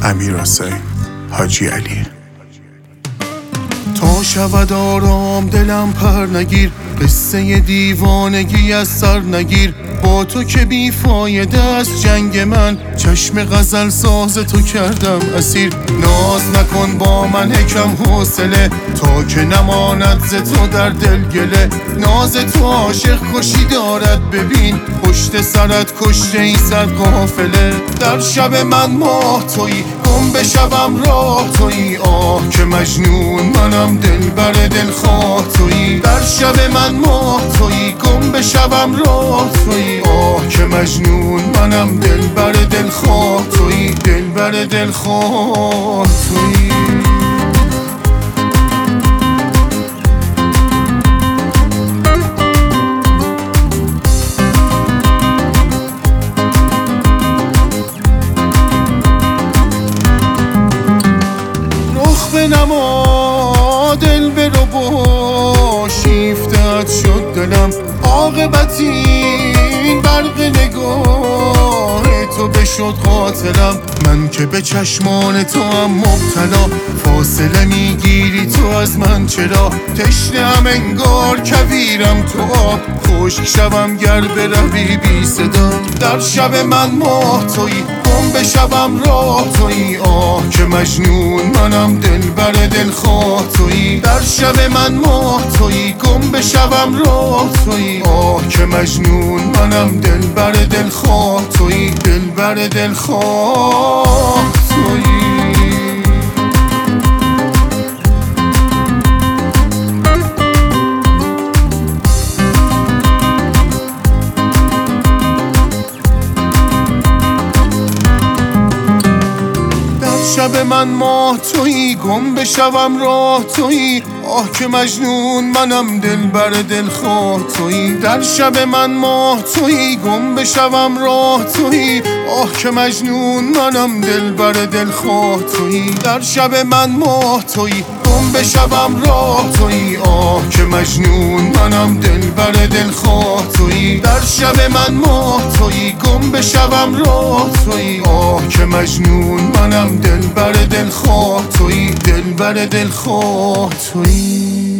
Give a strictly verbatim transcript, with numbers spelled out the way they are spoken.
امیرحسین حاجی علی. تا شود آرام دلم پر نگیر، قصه دیوانگی از سر نگیر. با تو که بیفایده است جنگ من، چشم غزل ساز تو کردم اسیر. ناز نکن با من کم حوصله، تا که نماند ز تو در دل گله. ناز تو عاشق کشی دارد، ببین پشت سرت کشته ای صد قافله. در شب من ماه تویی، گم بشوم راه تویی. آه که مجنون منم، دلبر دلخواه تویی. در شب من ماه تویی، گم بشوم راه تویی. آه که مجنون منم، دلبر دلخواه تویی. دلبر دلخواه تویی. بنما دل برو با شیفتت شد دلم. عاقبت این برق نگاه تو بشد قاتلم. من که به چشمان تو هم مبتلا، فاصله میگیری تو از من چرا؟ تشنه هم انگار کویرم تو آب، خشک شوم گر بروی بی صدا. در شب من ماه تویی، گم بشوم راه تویی. آه که مجنون منم، دلبر دلخواه تویی. در شب من ماه تویی، گم بشوم راه تویی. آه که مجنون منم، دلبر دلخواه تویی. دلبر دلخواه تویی. شب من ماه تویی، گم بشوم راه تویی. آه که مجنون منم، دلبر دلخواه تویی. در شب من ماه تویی، گم بشوم راه تویی. آه که مجنون منم، دلبر دلخواه تویی. در شب من ماه تویی، گم بشوم راه تویی. آه که مجنون منم، دلبر دلخواه تویی. در شب من ماه تویی، گم بشوم راه تویی. آه که مجنون منم، دلبر دلخواه تویی. دلبر دلخواه تویی.